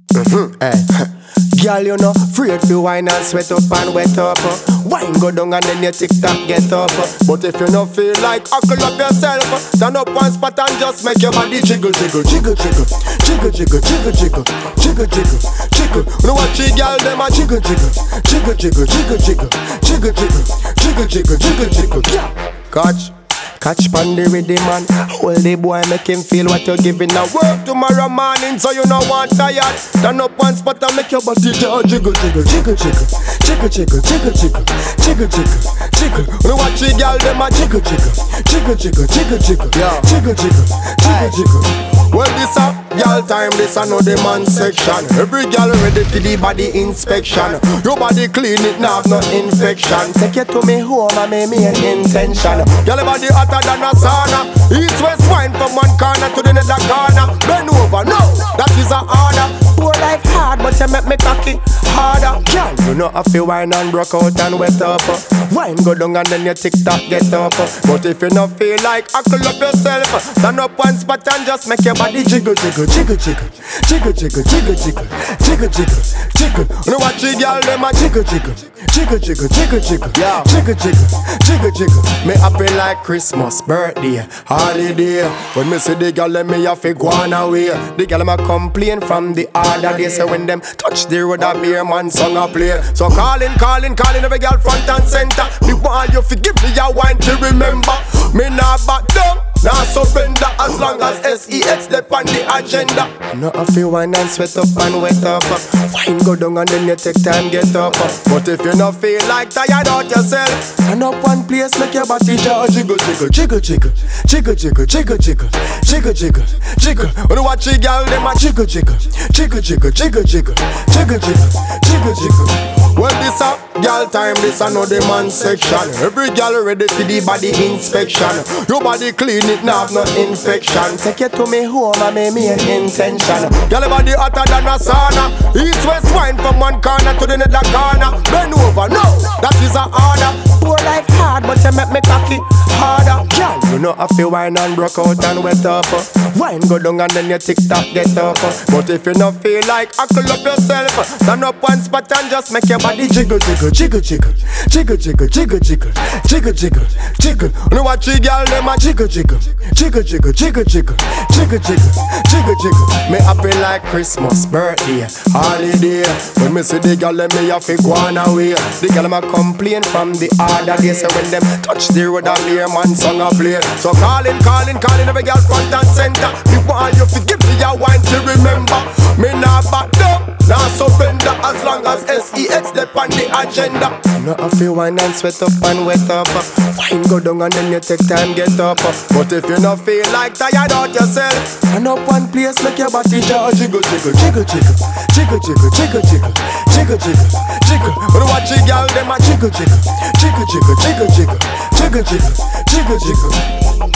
Hey. Girl, you know, afraid to wine and sweat up and wet up. Wine go down and then your TikTok get up. But if you no feel like huckle up yourself, stand up one spot and just make your body jiggle, jiggle, jiggle, jiggle, jiggle, jiggle, jiggle, jiggle, jiggle, jiggle, jiggle. You know what you girl them a jiggle, jiggle, jiggle, jiggle, jiggle, jiggle, jiggle, jiggle, jiggle, jiggle, jiggle, jiggle. Catch pandy with the man. Hold the boy, make him feel what you're giving. Now work tomorrow morning, so you know one tired. Turn up one spot and make your body jiggle, jiggle, jiggle, jiggle, jiggle, jiggle, jiggle, jiggle, jiggle, jiggle, jiggle. You know what you girl them a jiggle, jiggle, jiggle, jiggle, jiggle, jiggle, jiggle, jiggle, jiggle, jiggle. Well, this a girl time, this a know the man section. Every girl ready for the body inspection. Your body clean, it not have no infection. Take you to me home and make me an intention. Girl, your body hotter than a sauna. East west wine from one corner to the other corner. Bend over, no, that is a order. Poor life hard, but you make me cocky harder. Girl, you know I feel wine and broke out and wet up. Wine go down and then your TikTok get up. But if you not feel like huckle up yourself, stand up one spot and just make your body jiggle, jiggle, jiggle, jiggle, jiggle, jiggle, jiggle, jiggle, jiggle, jiggle, jiggle. You know what you girl them a jiggle, jiggle, jiggle, jiggle, jiggle, jiggle, jiggle, jiggle, jiggle, jiggle. Me happy like Christmas, birthday, holiday. When me see the girl let me have to go on away. The girl ma complain from the other day. So when them touch the road a beer man song a play. So calling every girl front and center. Me want you forgive me a wine to remember. Me not back down, nah surrender. As long as SEX dep on the agenda. No I feel wine and sweat up and wet up. Wine go down and then you take time get up. But if you not feel like tired out yourself, stand up one place make your body jiggle, jiggle, jiggle, jiggle, jiggle, jiggle, jiggle, jiggle, jiggle, jiggle, jiggle. You know what you girl them a jiggle, jiggle, jiggle, jiggle, jiggle, jiggle, jiggle, jiggle, jiggle, jiggle. Well this a girl time, this a know the man section. Every girl ready for the body inspection. Your body clean, it not have no infection. Take you to me home and make me an intention. Girl your body hotter than a sauna. East west wine from one corner to the other corner. Bend over, no, that is a order. Poor life hard, but you make me cocky harder. Girl, you know I feel wine and broke out and wet up. Wine go down and then your TikTok get up. But if you not feel like huckle up yourself, stand up one spot and just make your body jiggle, jiggle, jiggle, jiggle, jiggle, jiggle, jiggle, jiggle, jiggle, jiggle, jiggle. You know what you girl them a jiggle, jiggle, jiggle, jiggle, jiggle, jiggle, jiggle, jiggle, jiggle, jiggle. Me happy like Christmas, birthday, holiday. When me see the girl let me have to go on away. The girl ma complain from the other day. So when them touch the road a beer man song a play. So calling every girl front and center. Me want you forgive me a wine to remember. Me not back down, nah surrender. As long as SEX dep on the agenda. No I feel wine and sweat up and wet up. Wine go down and then you take time get up. But if you not feel like tired out yourself, stand up one place make your body jiggle, jiggle, jiggle, jiggle, jiggle, jiggle, jiggle, jiggle, jiggle, jiggle, jiggle. When you watch the girl them a jiggle, jiggle, jiggle, jiggle, jiggle, jiggle, jiggle, jiggle, jiggle, jiggle.